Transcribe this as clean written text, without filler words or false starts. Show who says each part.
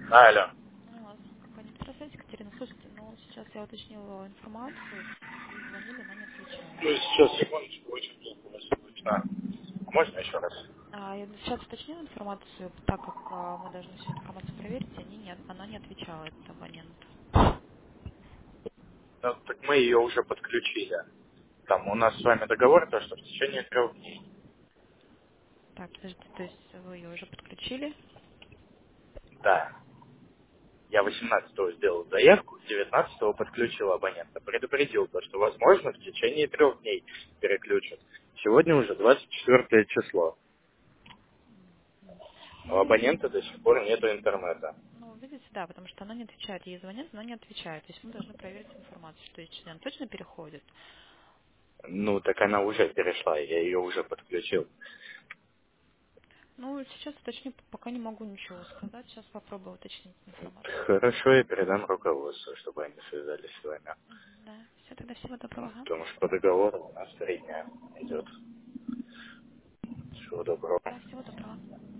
Speaker 1: Алло.
Speaker 2: Компания «Экстрасенс», Екатерина, слушайте, ну, сейчас я уточнила информацию, ей звонили, она не отвечает.
Speaker 1: Ну, сейчас, секундочку, очень плохо вас слышно. Можно еще раз?
Speaker 2: Я сейчас уточнила информацию, так как мы должны всю информацию проверить, она не отвечала, этот абонент.
Speaker 1: Ну, так мы ее уже подключили. Там у нас с вами договор, то, что в течение 3 дней.
Speaker 2: Так, подождите, то есть вы ее уже подключили?
Speaker 1: Да. Я 18-го сделал заявку, 19-го подключил абонента. Предупредил то, что, возможно, в течение 3 дней переключат. Сегодня уже 24 число. У
Speaker 2: Ну, видите,
Speaker 1: абонента до сих пор нету интернета.
Speaker 2: видите, да, потому что она не отвечает. Ей звонят, она не отвечает. То есть мы должны проверить информацию, что есть член точно переходит.
Speaker 1: Ну, так она уже перешла, я ее уже подключил.
Speaker 2: Ну, сейчас уточню, пока не могу ничего сказать. Сейчас попробую уточнить информацию.
Speaker 1: Хорошо, я передам руководству, чтобы они связались с вами.
Speaker 2: Да, все, тогда всего доброго. Ага.
Speaker 1: Потому что по договору у нас 3 дня идет. Всего доброго.
Speaker 2: Да, всего доброго.